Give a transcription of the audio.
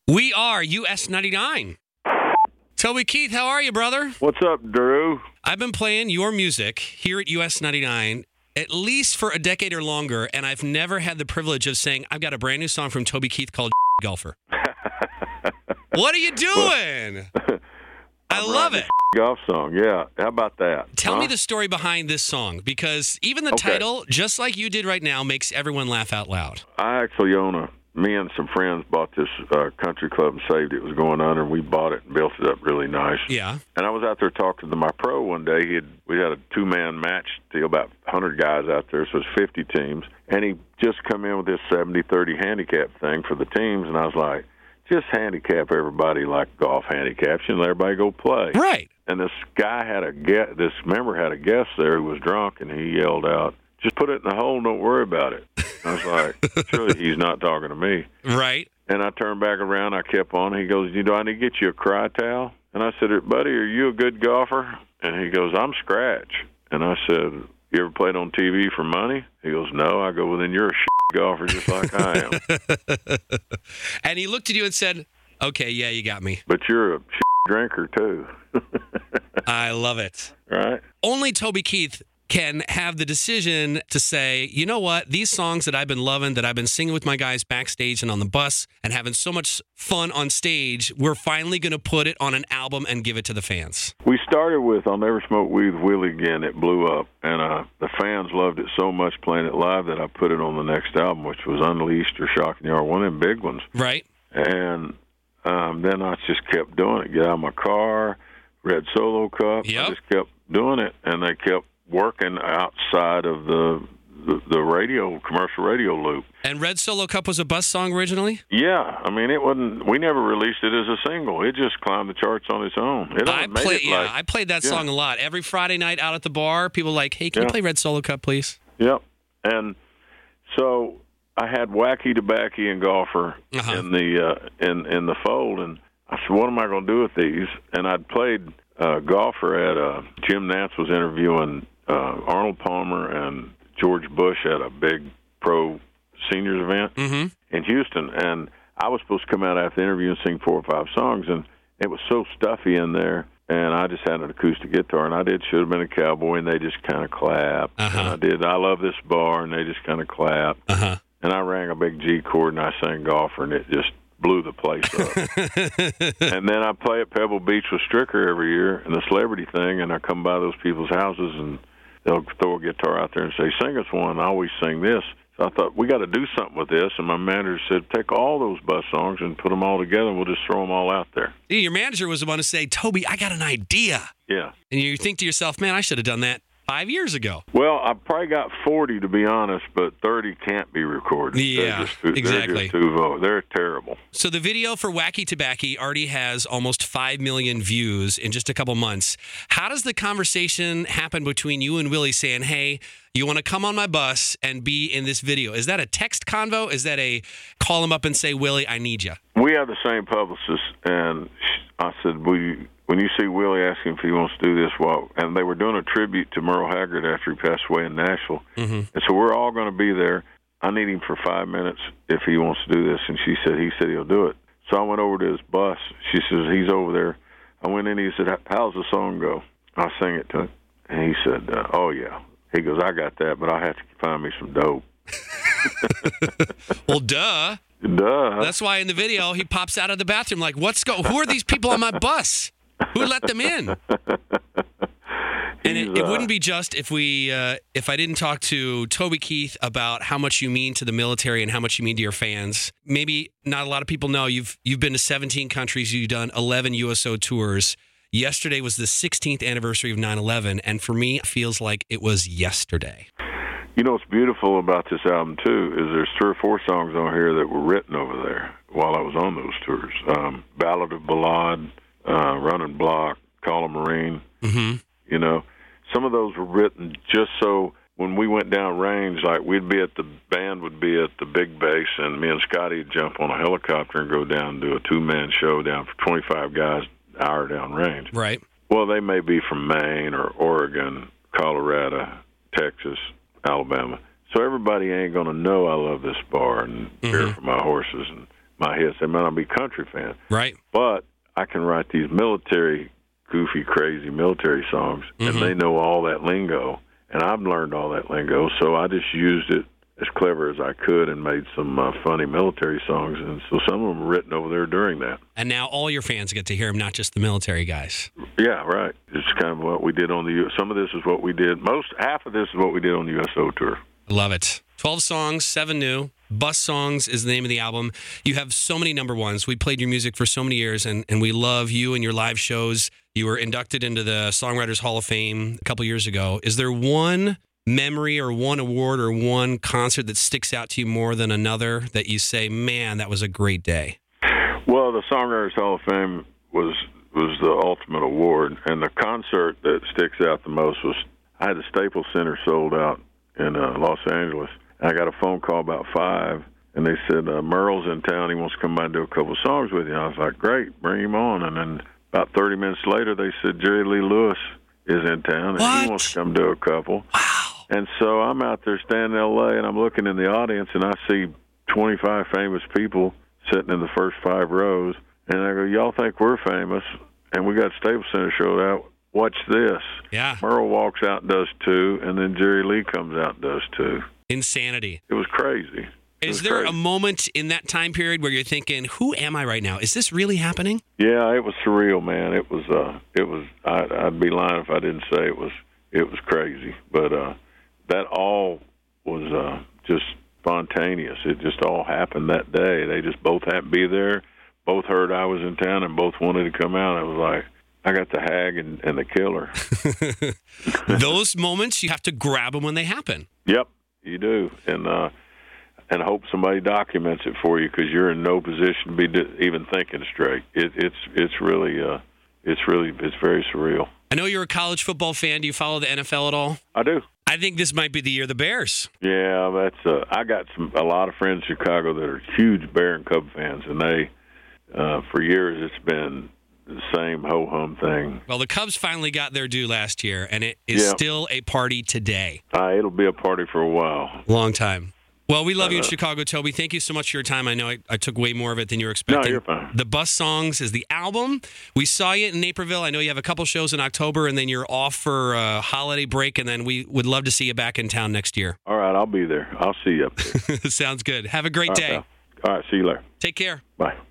We are US 99. Toby Keith, how are you, brother? What's up, Drew? I've been playing your music here at US 99 at least for a decade or longer, and I've never had the privilege of saying, I've got a brand new song from Toby Keith called Golfer. What are you doing? I love it. Golf song, yeah. How about that? Tell me the story behind this song, because even the title, just like you did right now, makes everyone laugh out loud. I actually me and some friends bought this country club and saved it was going under, and we bought it and built it up really nice. Yeah. And I was out there talking to my pro one day. We had a two-man match deal, about 100 guys out there, so it's 50 teams. And he just come in with this 70-30 handicap thing for the teams, and I was like, just handicap everybody like golf handicaps and let everybody go play. Right. And this guy this member had a guest there who was drunk, and he yelled out, just put it in the hole and don't worry about it. I was like, surely he's not talking to me. Right. And I turned back around, I kept on. He goes, I need to get you a cry towel? And I said, buddy, are you a good golfer? And he goes, I'm scratch. And I said, you ever played on TV for money? He goes, no. I go, well, then you're a golfer just like I am. And he looked at you and said, okay, yeah, you got me. But you're a drinker, too. I love it. Right? Only Toby Keith can have the decision to say, you know what, these songs that I've been loving, that I've been singing with my guys backstage and on the bus and having so much fun on stage, we're finally going to put it on an album and give it to the fans. We started with I'll Never Smoke Weed with Willie Again. It blew up, and the fans loved it so much playing it live that I put it on the next album, which was Unleashed or Shocking Yard, one of them big ones. Right. And then I just kept doing it. Get out of my car, Red Solo Cup. Yep. I just kept doing it, and they kept working outside of the commercial radio loop. And Red Solo Cup was a bus song originally? Yeah, I mean, it wasn't. We never released it as a single. It just climbed the charts on its own. I played that song a lot. Every Friday night out at the bar, people were like, hey, can you play Red Solo Cup, please? Yep. And so I had Wacky Tobacco and Golfer in the fold, and I said, what am I going to do with these? And I'd played Golfer at Jim Nantz was interviewing Arnold Palmer and George Bush at a big pro seniors event in Houston, and I was supposed to come out after the interview and sing 4 or 5 songs, and it was so stuffy in there, and I just had an acoustic guitar, and I did Should Have Been a Cowboy, and they just kind of clapped, and I did I Love This Bar, and they just kind of clapped, and I rang a big G chord, and I sang Golfer, and it just blew the place up. And then I play at Pebble Beach with Stricker every year in the celebrity thing, and I come by those people's houses, and they'll throw a guitar out there and say, sing us one. I always sing this. So I thought, we got to do something with this. And my manager said, take all those bus songs and put them all together, and we'll just throw them all out there. Your manager was the one to say, Toby, I got an idea. Yeah. And you think to yourself, man, I should have done that 5 years ago. Well, I probably got 40, to be honest, but 30 can't be recorded. Yeah, exactly. They're terrible. So the video for Wacky Tobacco already has almost 5 million views in just a couple months. How does the conversation happen between you and Willie saying, hey, you want to come on my bus and be in this video? Is that a text convo? Is that a call him up and say, Willie, I need you? We have the same publicist, and I said, when you see Willie asking if he wants to do this, and they were doing a tribute to Merle Haggard after he passed away in Nashville, and so we're all going to be there. I need him for 5 minutes if he wants to do this, and he said he'll do it. So I went over to his bus. She says, he's over there. I went in, he said, how's the song go? I sang it to him, and he said, oh, yeah. He goes, I got that, but I have to find me some dope. Well, duh. That's why in the video he pops out of the bathroom like, who are these people on my bus? Who let them in? And it wouldn't be just if I didn't talk to Toby Keith about how much you mean to the military and how much you mean to your fans. Maybe not a lot of people know you've been to 17 countries. You've done 11 USO tours. Yesterday was the 16th anniversary of 9/11, and for me, it feels like it was yesterday. You know what's beautiful about this album, too, is there's 3 or 4 songs on here that were written over there while I was on those tours. Ballad of Balad, Running Block, Call a Marine. You know, some of those were written just so when we went down range, like band would be at the big base, and me and Scotty would jump on a helicopter and go down and do a 2-man show down for 25 guys an hour down range. Right. Well, they may be from Maine or Oregon, Colorado, Texas, Alabama. So everybody ain't going to know I Love This Bar and Care for My Horses. my hits. They might not be country fans. Right. But I can write these military, goofy, crazy military songs, and they know all that lingo. And I've learned all that lingo, so I just used it as clever as I could and made some funny military songs. And so some of them were written over there during that. And now all your fans get to hear them, not just the military guys. Yeah, right. It's kind of what we did on the some of this is what we did. Half of this is what we did on the USO tour. I love it. 12 songs, 7 new. Bus Songs is the name of the album. You have so many number ones. We played your music for so many years, and we love you and your live shows. You were inducted into the Songwriters Hall of Fame a couple years ago. Is there one memory or one award or one concert that sticks out to you more than another that you say, man, that was a great day? Well, the Songwriters Hall of Fame was the ultimate award, and the concert that sticks out the most was I had the Staples Center sold out in Los Angeles. I got a phone call about 5, and they said, Merle's in town. He wants to come by and do a couple of songs with you. I was like, great, bring him on. And then about 30 minutes later, they said, Jerry Lee Lewis is in town, and he wants to come do a couple. Wow. And so I'm out there standing in L.A., and I'm looking in the audience, and I see 25 famous people sitting in the first 5 rows. And I go, y'all think we're famous, and we got Staples Center showed out. Watch this. Yeah. Merle walks out and does 2, and then Jerry Lee comes out and does 2. Insanity. It was crazy. Is there a moment in that time period where you're thinking, who am I right now? Is this really happening? Yeah, it was surreal, man. It was. I'd be lying if I didn't say it was crazy. But that all was just spontaneous. It just all happened that day. They just both happened to be there. Both heard I was in town and both wanted to come out. It was like, I got the hag and the killer. Those moments, you have to grab them when they happen. Yep, you do. And hope somebody documents it for you because you're in no position to be even thinking straight. It's very surreal. I know you're a college football fan. Do you follow the NFL at all? I do. I think this might be the year of the Bears. Yeah, that's. I got a lot of friends in Chicago that are huge Bear and Cub fans, and they, for years, it's been the same ho-hum thing. Well, the Cubs finally got their due last year, and it is still a party today. It'll be a party for a while. Long time. Well, we love you in Chicago, Toby. Thank you so much for your time. I know I took way more of it than you were expecting. No, you're fine. The Bus Songs is the album. We saw you in Naperville. I know you have a couple shows in October, and then you're off for a holiday break, and then we would love to see you back in town next year. All right, I'll be there. I'll see you up there. Sounds good. Have a great day. All right, see you later. Take care. Bye.